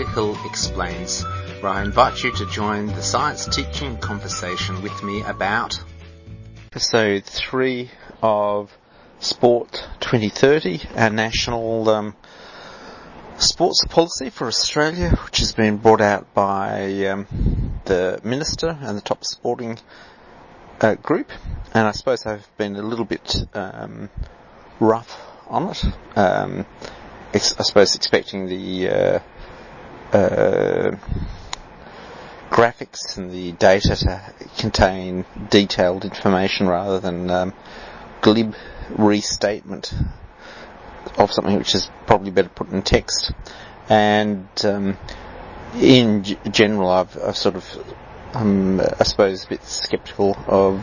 Hill Explains, where I invite you to join the science teaching conversation with me about episode 3 of Sport 2030, our national sports policy for Australia, which has been brought out by the Minister and the top sporting group. And I suppose I've been a little bit rough on it. I suppose expecting the graphics and the data to contain detailed information rather than glib restatement of something which is probably better put in text. And in general, I've sort of I suppose a bit sceptical of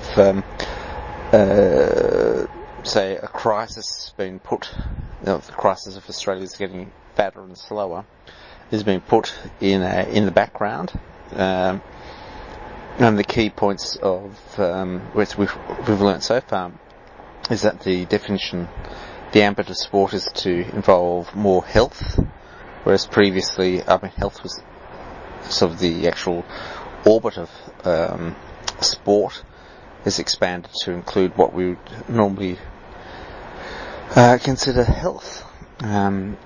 say a crisis being put, the crisis of Australia is getting fatter and slower, is being put in the background, and the key points of which we've learnt so far is that the definition, the ambit of sport is to involve more health, whereas previously, health was sort of the actual orbit of sport is expanded to include what we would normally consider health, and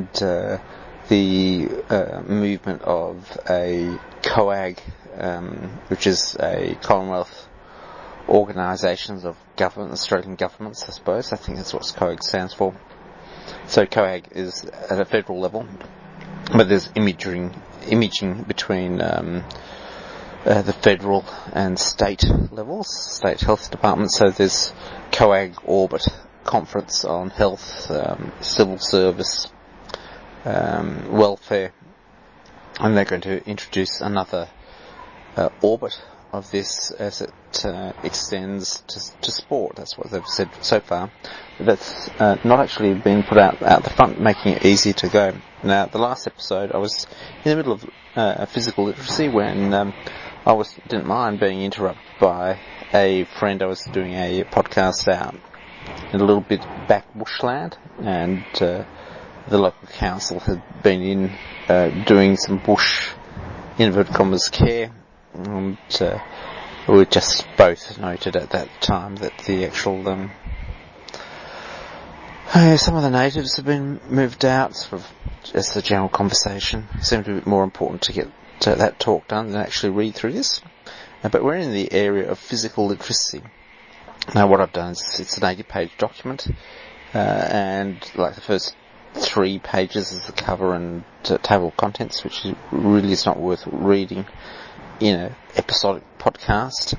the movement of a COAG, which is a Commonwealth Organisations of Government, Australian governments, I suppose. I think that's what COAG stands for. So COAG is at a federal level, but there's imaging between the federal and state levels, state health departments. So there's COAG Orbit Conference on Health, Civil Service, Welfare, and they're going to introduce another orbit of this as it extends to sport. That's what they've said so far. That's not actually been put out the front, making it easy to go. Now, the last episode, I was in the middle of physical literacy when I didn't mind being interrupted by a friend. I was doing a podcast out in a little bit back bushland, and the local council had been in doing some bush, inverted commas, care, and we just both noted at that time that the actual some of the natives have been moved out, sort of just the general conversation. It seemed a bit more important to get that talk done than actually read through this. But we're in the area of physical literacy. Now what I've done is it's an 80-page document, and like the first 3 pages is the cover and table of contents, which really is not worth reading in an episodic podcast.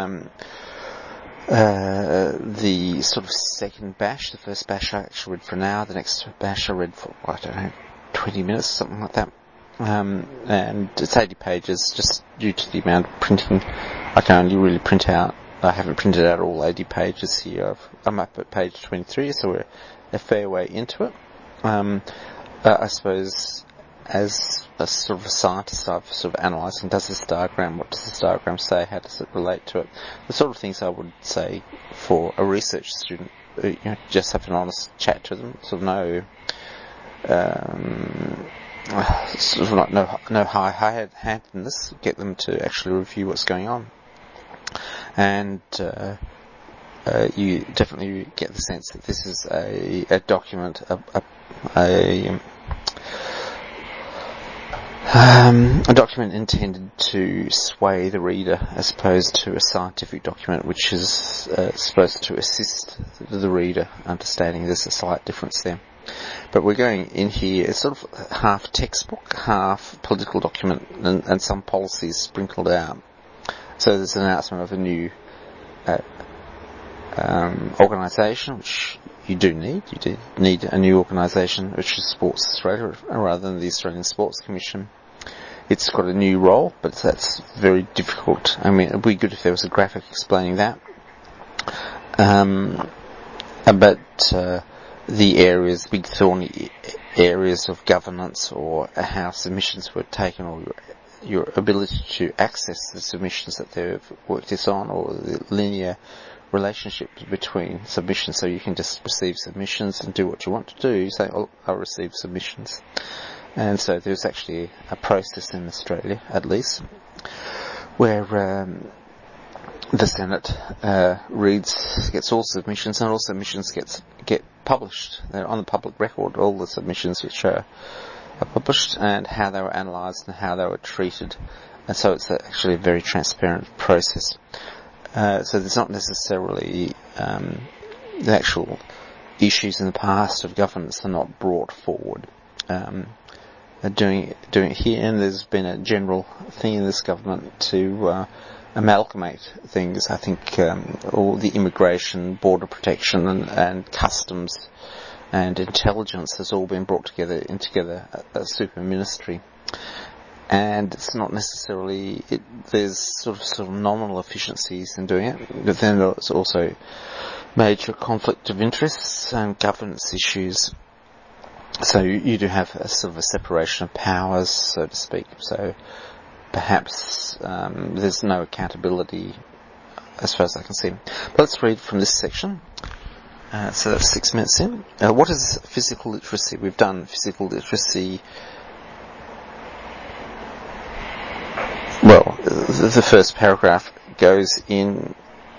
The sort of second bash, the first bash I actually read for an hour, the next bash I read for, 20 minutes, something like that. And it's 80 pages, just due to the amount of printing. I can only really print out, I haven't printed out all 80 pages here. I'm up at page 23, so we're a fair way into it. I suppose as a sort of a scientist, I've sort of analysed, and does this diagram, what does this diagram say, how does it relate to it? The sort of things I would say for a research student, just have an honest chat to them, sort of no high-handedness, get them to actually review what's going on. And you definitely get the sense that this is a document, a document intended to sway the reader, as opposed to a scientific document which is supposed to assist the reader understanding. There's a slight difference there. But we're going in here, it's sort of half textbook, half political document, and some policies sprinkled out. So there's an announcement of a new organisation, which you do need a new organisation, which is Sports Australia, rather than the Australian Sports Commission. It's got a new role, but that's very difficult. I mean, it would be good if there was a graphic explaining that. But the big thorny areas of governance, or how submissions were taken, or your ability to access the submissions that they've worked this on, or the linear relationship between submissions, so you can just receive submissions and do what you want to do. You say, oh, I'll receive submissions. And so there's actually a process in Australia, at least, where the Senate gets all submissions, and all submissions get published. They're on the public record, all the submissions which are published, and how they were analysed and how they were treated. And so it's actually a very transparent process. So there's not necessarily the actual issues in the past of governance are not brought forward. Doing it here, and there's been a general thing in this government to amalgamate things. I think all the immigration, border protection, and customs and intelligence has all been brought together into a super ministry. And it's not necessarily there's sort of nominal efficiencies in doing it, but then there's also major conflict of interests and governance issues. So you do have a sort of a separation of powers, so to speak. So perhaps there's no accountability as far as I can see. But let's read from this section. So that's 6 minutes in. What is physical literacy? We've done physical literacy. Well, the first paragraph goes in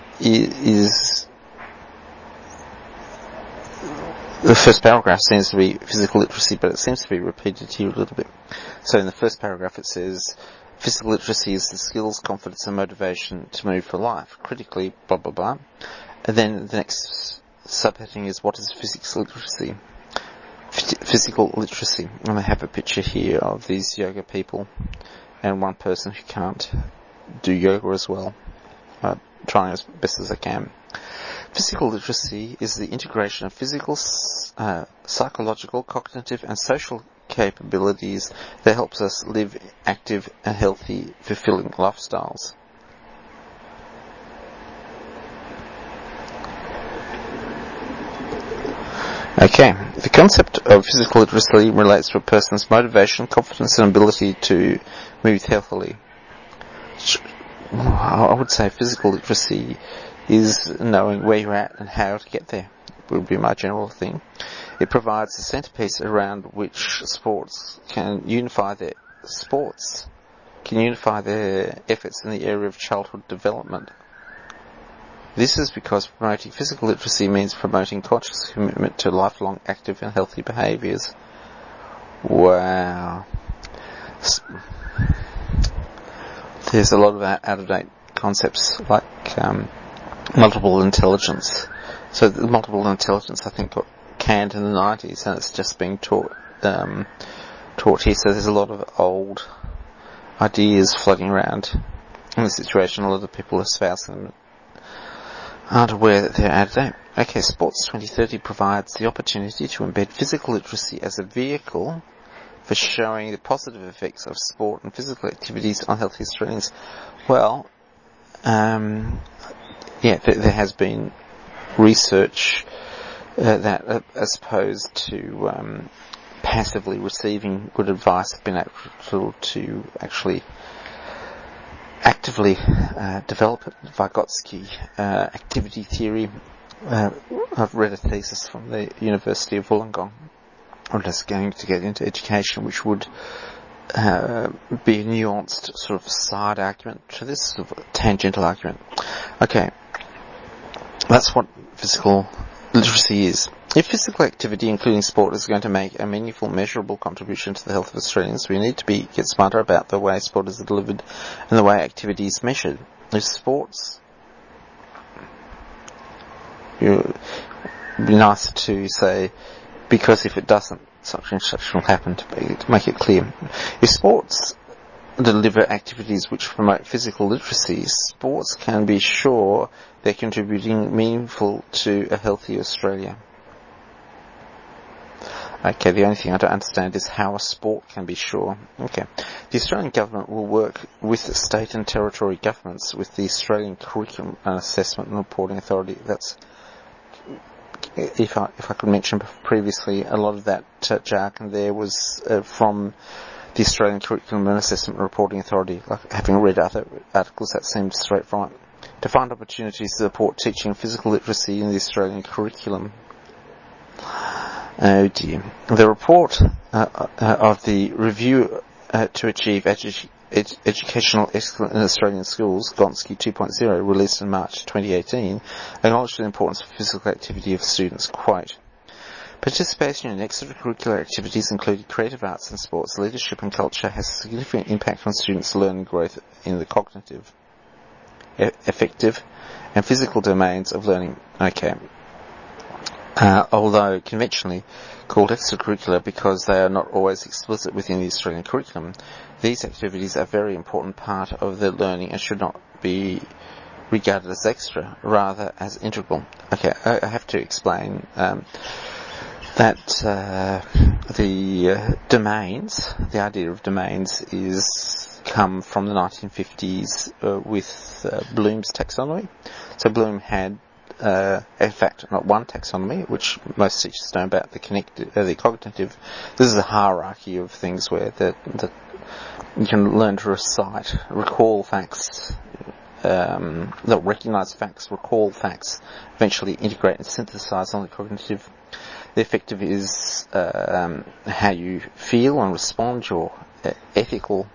the first paragraph seems to be physical literacy, but it seems to be repeated here a little bit. So in the first paragraph it says, physical literacy is the skills, confidence and motivation to move for life. Critically, blah, blah, blah. And then the next subheading is, what is physical literacy? Physical literacy. And I have a picture here of these yoga people and one person who can't do yoga as well. Trying as best as I can. Physical literacy is the integration of physical, psychological, cognitive and social capabilities that helps us live active and healthy, fulfilling lifestyles. Okay, the concept of physical literacy relates to a person's motivation, confidence and ability to move healthily. I would say physical literacy is knowing where you're at and how to get there, would be my general thing. It provides a centerpiece around which sports can unify their efforts in the area of childhood development. This is because promoting physical literacy means promoting conscious commitment to lifelong active and healthy behaviours. Wow. There's a lot of out-of-date concepts like multiple intelligence. So the multiple intelligence, I think, got canned in the 90s, and it's just being taught here. So there's a lot of old ideas floating around in the situation. A lot of people espousing them aren't aware that they're out of date. Okay, Sports 2030 provides the opportunity to embed physical literacy as a vehicle for showing the positive effects of sport and physical activities on healthy Australians. Well, there has been research that, as opposed to passively receiving good advice, have been able to actually actively develop it. Vygotsky activity theory. I've read a thesis from the University of Wollongong. I'm just going to get into education, which would be a nuanced sort of side argument to this, sort of tangential argument. Okay, that's what physical literacy is. If physical activity, including sport, is going to make a meaningful, measurable contribution to the health of Australians, we need to get smarter about the way sport is delivered and the way activity is measured. If sports, it would be nice to say, because if it doesn't, such and such will happen, to make it clear. If sports deliver activities which promote physical literacy, sports can be sure they're contributing meaningful to a healthy Australia. Okay, the only thing I don't understand is how a sport can be sure. Okay. The Australian Government will work with state and territory governments with the Australian Curriculum and Assessment and Reporting Authority. That's, if I could mention previously, a lot of that jargon there was from the Australian Curriculum and Assessment and Reporting Authority. Like, having read other articles, that seemed straight from it. To find opportunities to support teaching physical literacy in the Australian curriculum. Oh dear. The report of the Review to Achieve Educational Excellence in Australian Schools, Gonski 2.0, released in March 2018, acknowledged the importance of physical activity of students. Quote, participation in extracurricular activities, including creative arts and sports, leadership and culture, has a significant impact on students' learning growth in the cognitive, affective and physical domains of learning. Okay. Although conventionally called extracurricular because they are not always explicit within the Australian curriculum, these activities are a very important part of the learning and should not be regarded as extra, rather as integral. Okay, I have to explain that the domains, the idea of domains is come from the 1950s with Bloom's taxonomy. So Bloom had in fact, not one taxonomy, which most teachers know about, the cognitive. This is a hierarchy of things where you can learn to recite, recall facts, not recognise facts, recall facts, eventually integrate and synthesise on the cognitive. The affective is how you feel and respond, your ethical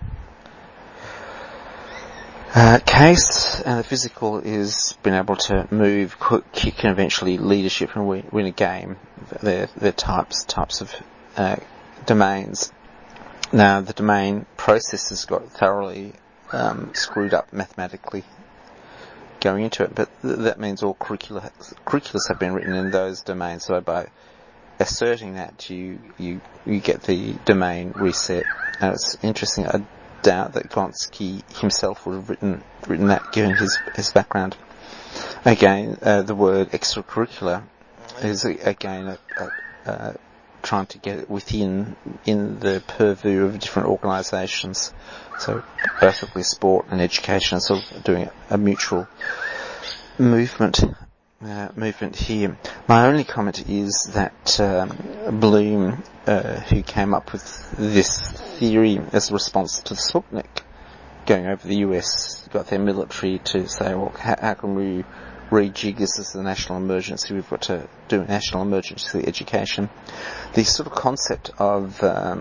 case, and the physical is being able to move, kick, and eventually leadership and win a game. They're types of domains. Now, the domain processes got thoroughly screwed up mathematically going into it, but that means all curriculums have been written in those domains. So by asserting that, you get the domain reset. And it's interesting. I doubt that Gonski himself would have written that, given his background. Again, the word extracurricular is again trying to get it within in the purview of different organisations. So basically, sport and education are sort of doing a mutual movement here. My only comment is that Bloom, who came up with this theory as a response to the Sputnik going over the US, got their military to say, well, how can we rejig this as a national emergency? We've got to do a national emergency education. The sort of concept of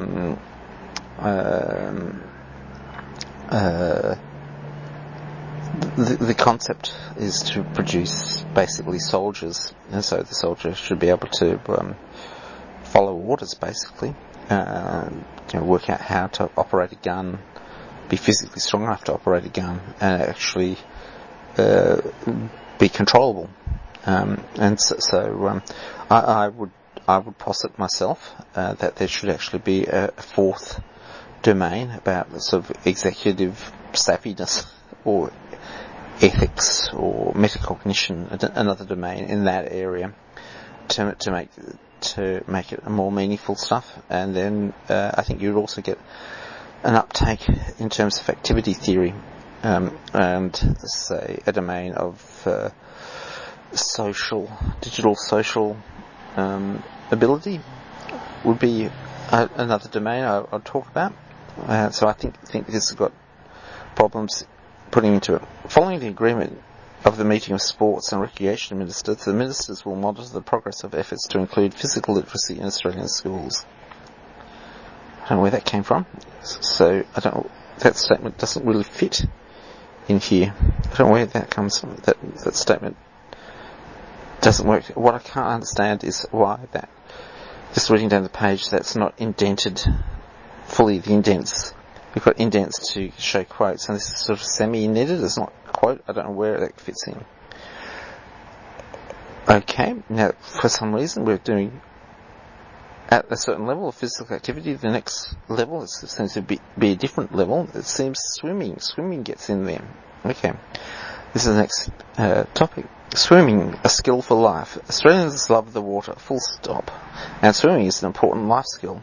the concept is to produce basically soldiers, and so the soldier should be able to follow orders, basically, work out how to operate a gun, be physically strong enough to operate a gun, and actually be controllable. And so I would posit myself that there should actually be a fourth domain about the sort of executive savviness or ethics or metacognition, another domain in that area to make it a more meaningful stuff. And then I think you'd also get an uptake in terms of activity theory, and say a domain of digital social ability would be another domain I'll talk about. So I think this has got problems putting into it. Following the agreement of the meeting of sports and recreation ministers, the ministers will monitor the progress of efforts to include physical literacy in Australian schools. I don't know where that came from. So I don't know, that statement doesn't really fit in here. I don't know where that comes from. That statement doesn't work. What I can't understand is why that, just reading down the page, that's not indented fully, the indents. We've got indents to show quotes, and this is sort of semi-indented. It's not a quote. I don't know where that fits in. Okay, now for some reason we're doing at a certain level of physical activity. The next level seems to be a different level. It seems swimming. Swimming gets in there. Okay, this is the next topic. Swimming, a skill for life. Australians love the water, full stop. And swimming is an important life skill.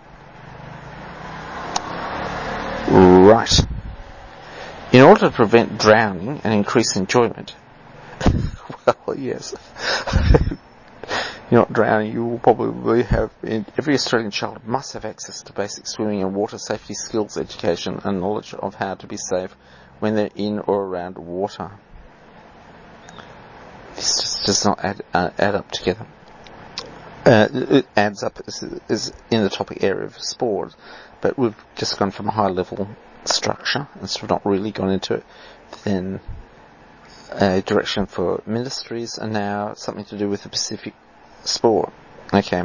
Right. In order to prevent drowning and increase enjoyment, well, yes, you're not drowning, you will probably have, every Australian child must have access to basic swimming and water safety skills, education and knowledge of how to be safe when they're in or around water. This just does not add up together. it adds up is in the topic area of sport, but we've just gone from a high level structure, and so we've not really gone into it. Then direction for ministries, and now something to do with the Pacific sport. Okay.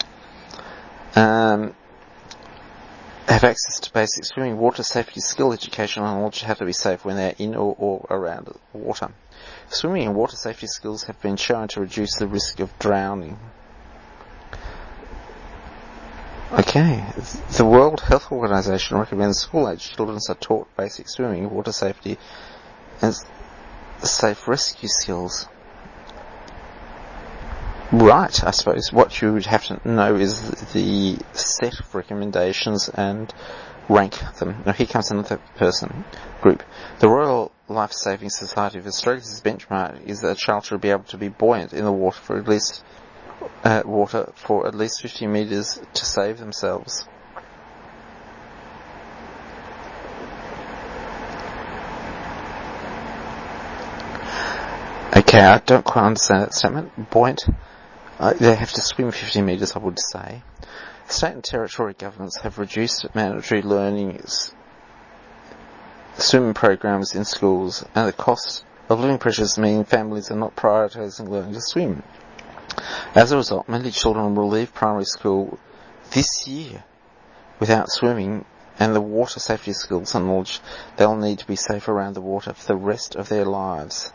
Have access to basic swimming, water safety, skill education, and knowledge how to be safe when they're in or around water. Swimming and water safety skills have been shown to reduce the risk of drowning. Okay. The World Health Organization recommends school-aged children are taught basic swimming, water safety, and safe rescue skills. Right, I suppose what you would have to know is the set of recommendations and rank them. Now here comes another group. The Royal Life Saving Society of Australia's benchmark is that a child should be able to be buoyant in the water for at least 50 metres to save themselves. Okay, I don't quite understand that statement. Buoyant. They have to swim 50 metres, I would say. State and territory governments have reduced mandatory swimming programs in schools, and the cost of living pressures mean families are not prioritising learning to swim. As a result, many children will leave primary school this year without swimming and the water safety skills and knowledge they'll need to be safe around the water for the rest of their lives.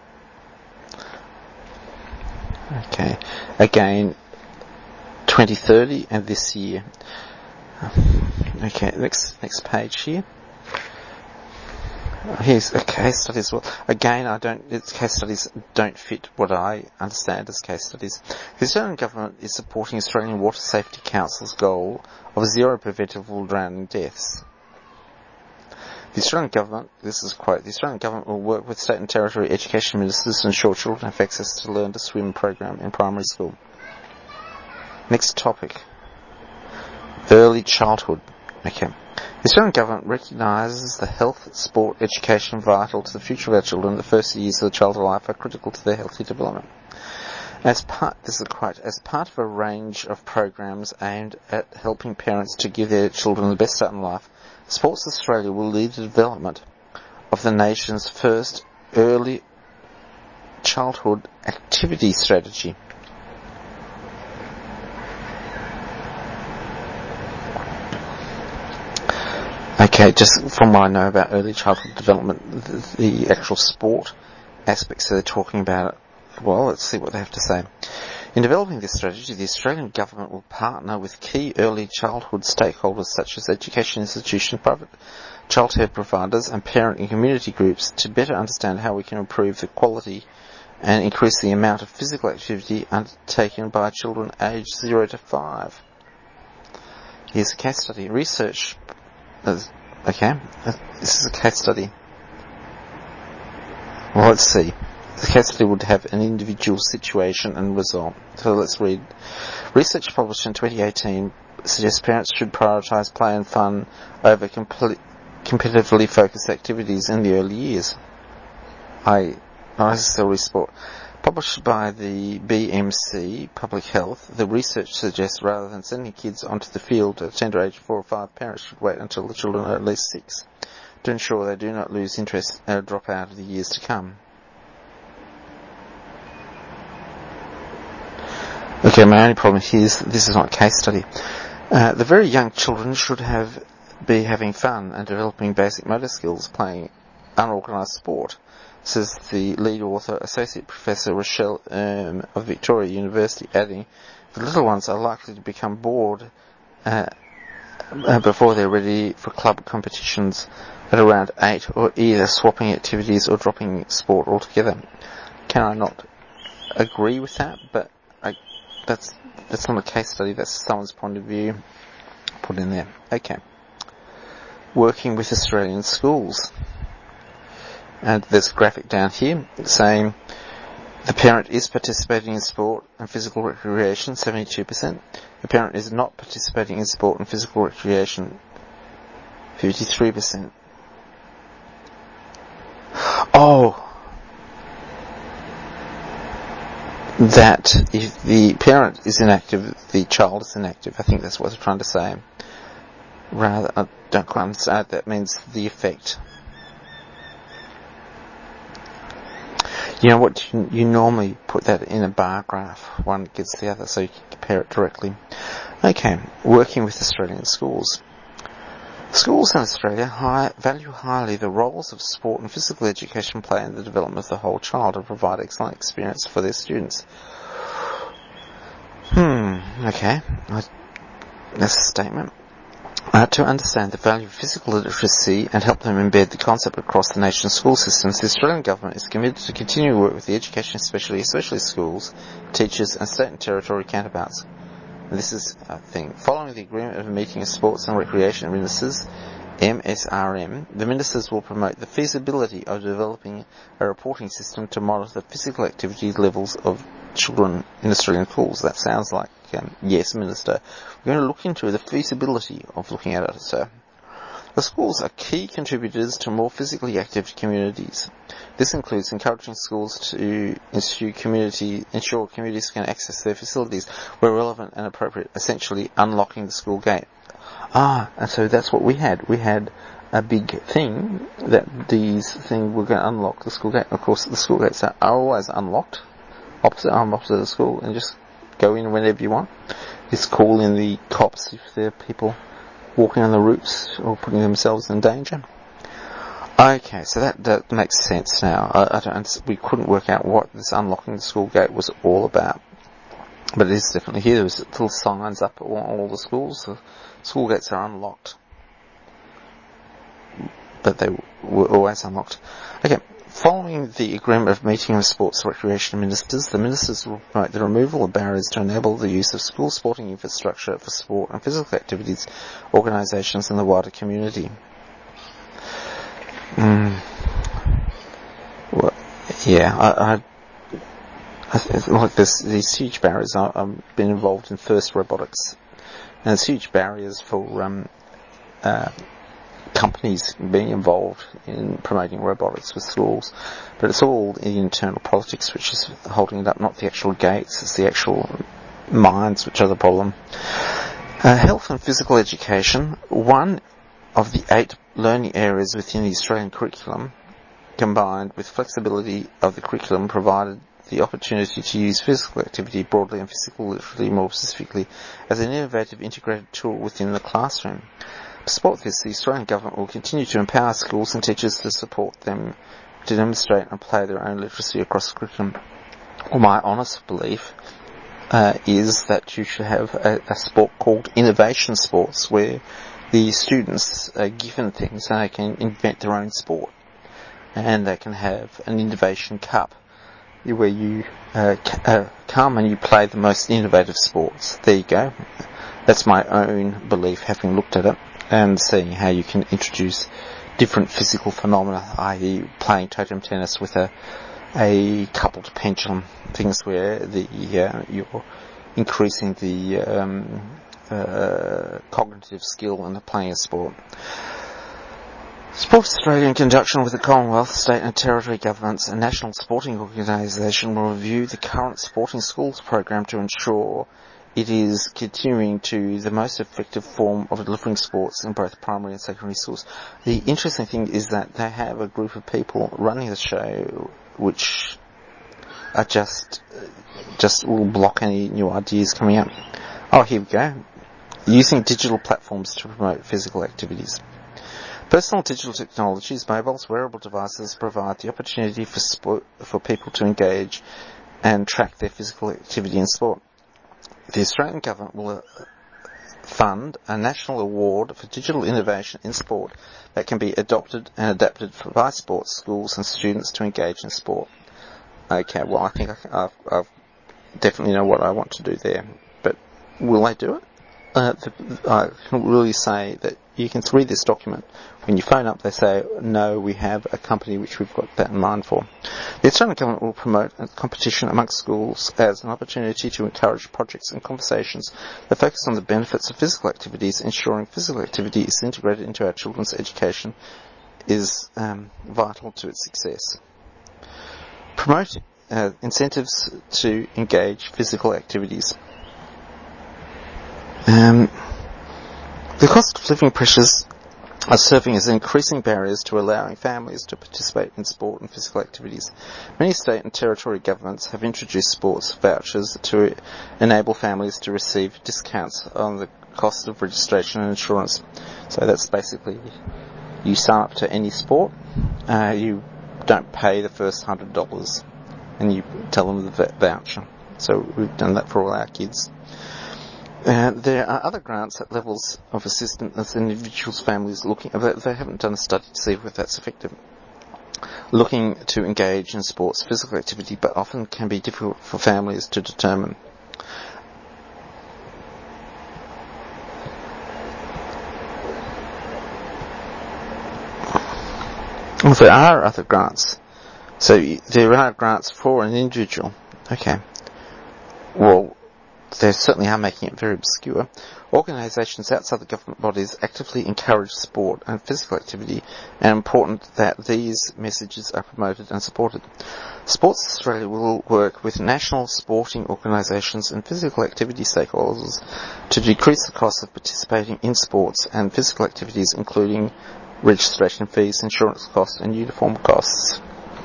Okay, again, 2030 and this year. Okay, next page here. Here's a case study as well. Again, case studies don't fit what I understand as case studies. The Australian Government is supporting Australian Water Safety Council's goal of 0 preventable drowning deaths. The Australian Government, this is a quote, the Australian Government will work with state and territory education ministers to ensure children have access to Learn to Swim program in primary school. Next topic. Early childhood. Okay. The Australian Government recognises the health, sport, education vital to the future of our children. The first years of the child's life are critical to their healthy development. This is a quote, as part of a range of programs aimed at helping parents to give their children the best start in life, Sports Australia will lead the development of the nation's first early childhood activity strategy. Okay, just from what I know about early childhood development, the actual sport aspects that they're talking about, well, let's see what they have to say. In developing this strategy, the Australian Government will partner with key early childhood stakeholders such as education institutions, private childcare providers and parent and community groups to better understand how we can improve the quality and increase the amount of physical activity undertaken by children aged 0 to 5. Here's a case study. Research. Okay, this is a case study. Well, let's see. The case study would have an individual situation and result. So let's read. Research published in 2018 suggests parents should prioritise play and fun over competitively focused activities in the early years. Not necessarily sport. Published by the BMC Public Health, the research suggests rather than sending kids onto the field at a tender age of 4 or 5, parents should wait until the children are at least 6 to ensure they do not lose interest and drop out of the years to come. Okay, my only problem here is this is not a case study. The very young children should be having fun and developing basic motor skills playing unorganised sport, says the lead author, Associate Professor Rochelle of Victoria University, adding, the little ones are likely to become bored before they're ready for club competitions at around 8, or either swapping activities or dropping sport altogether. Can I not agree with that? But that's not a case study, that's someone's point of view put in there. Okay. Working with Australian schools. And there's a graphic down here saying the parent is participating in sport and physical recreation, 72%. The parent is not participating in sport and physical recreation, 53%. that if the parent is inactive, the child is inactive. I think that's what they're trying to say. Rather, I don't quite understand. That means the effect. You know what, you normally put that in a bar graph, one against the other, so you can compare it directly. Okay, working with Australian schools. Schools in Australia value highly the roles of sport and physical education play in the development of the whole child and provide excellent experience for their students. Okay, that's a statement. To understand the value of physical literacy and help them embed the concept across the nation's school systems, the Australian Government is committed to continue to work with the education especially schools, teachers and state and territory counterparts. And this is a thing. Following the agreement of a meeting of sports and recreation ministers, MSRM, the ministers will promote the feasibility of developing a reporting system to monitor the physical activity levels of children in Australian schools. That sounds like, yes, Minister. We're going to look into the feasibility of looking at it, sir. The schools are key contributors to more physically active communities. This includes encouraging schools to ensure communities can access their facilities where relevant and appropriate, essentially unlocking the school gate. And so that's what we had. We had a big thing that these things were going to unlock the school gate. Of course, the school gates are always unlocked, opposite of the school, and just go in whenever you want. Just call in the cops if there are people walking on the routes or putting themselves in danger. Okay, so that makes sense now. We couldn't work out what this unlocking the school gate was all about. But it is definitely here. There was little signs up at all the schools. The school gates are unlocked. But they were always unlocked. Okay, following the agreement of meeting of sports recreation ministers, the ministers will promote the removal of barriers to enable the use of school sporting infrastructure for sport and physical activities, organisations and the wider community. Well, yeah, like these huge barriers. I've been involved in FIRST Robotics, and there's huge barriers for companies being involved in promoting robotics with schools, but it's all the internal politics which is holding it up, not the actual gates. It's the actual minds which are the problem. Health and physical education, one of the 8 learning areas within the Australian curriculum, combined with flexibility of the curriculum, provided the opportunity to use physical activity broadly and physical literacy more specifically as an innovative integrated tool within the classroom. To support this, the Australian Government will continue to empower schools and teachers to support them to demonstrate and apply their own literacy across the curriculum. Well, my honest belief is that you should have a sport called innovation sports, where the students are given things and they can invent their own sport. And they can have an innovation cup where you come and you play the most innovative sports. There you go. That's my own belief, having looked at it and seeing how you can introduce different physical phenomena, i.e. playing totem tennis with a coupled pendulum, things where you're increasing the cognitive skill in the playing a sport. Sport Australia, in conjunction with the Commonwealth, state and territory governments and National Sporting Organisation, will review the current sporting schools program to ensure it is continuing to the most effective form of delivering sports in both primary and secondary schools. The interesting thing is that they have a group of people running the show which are just will block any new ideas coming up. Oh, here we go. Using digital platforms to promote physical activities. Personal digital technologies, mobiles, wearable devices provide the opportunity for people to engage and track their physical activity in sport. The Australian Government will fund a national award for digital innovation in sport that can be adopted and adapted by sports schools and students to engage in sport. Okay, well, I think I definitely know what I want to do there, but will they do it? I can really say that you can read this document. When you phone up, they say, no, we have a company which we've got that in mind for. The Australian Government will promote a competition amongst schools as an opportunity to encourage projects and conversations that focus on the benefits of physical activities, ensuring physical activity is integrated into our children's education is vital to its success. Promoting incentives to engage physical activities. The cost of living pressures are serving as increasing barriers to allowing families to participate in sport and physical activities. Many state and territory governments have introduced sports vouchers to enable families to receive discounts on the cost of registration and insurance. So that's basically, you sign up to any sport, you don't pay the first $100, and you tell them the voucher. So we've done that for all our kids. There are other grants at levels of assistance as individuals, families looking, they haven't done a study to see if that's effective, looking to engage in sports, physical activity, but often can be difficult for families to determine. Well, there are other grants. So there are grants for an individual. Okay. Well, they certainly are making it very obscure. Organisations outside the government bodies actively encourage sport and physical activity, and important that these messages are promoted and supported. Sports Australia will work with national sporting organisations and physical activity stakeholders to decrease the cost of participating in sports and physical activities, including registration fees, insurance costs and uniform costs.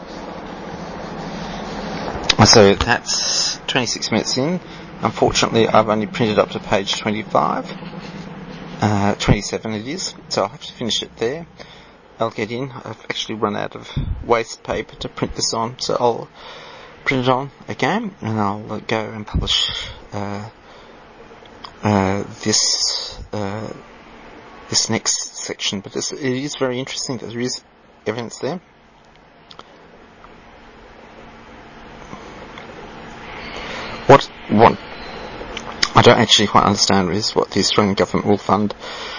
So that's 26 minutes in. Unfortunately, I've only printed up to page 25. 27 it is, so I'll have to finish it there. I'll get in. I've actually run out of waste paper to print this on, so I'll print it on again, and I'll go and publish this next section. But it is very interesting that there is evidence there. What I don't actually quite understand is what the Australian government will fund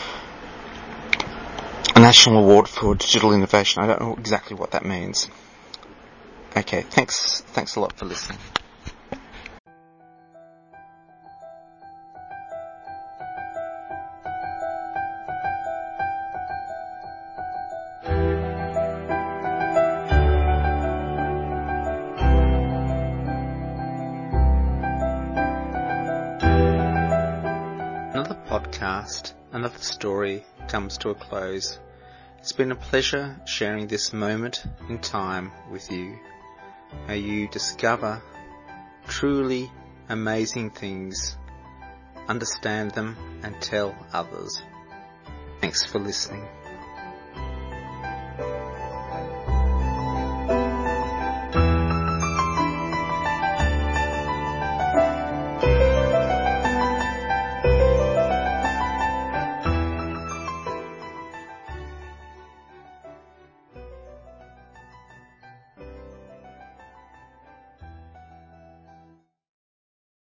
a national award for digital innovation. I don't know exactly what that means. Okay, thanks a lot for listening. Another podcast, another story comes to a close. It's been a pleasure sharing this moment in time with you. May you discover truly amazing things, understand them and tell others. Thanks for listening.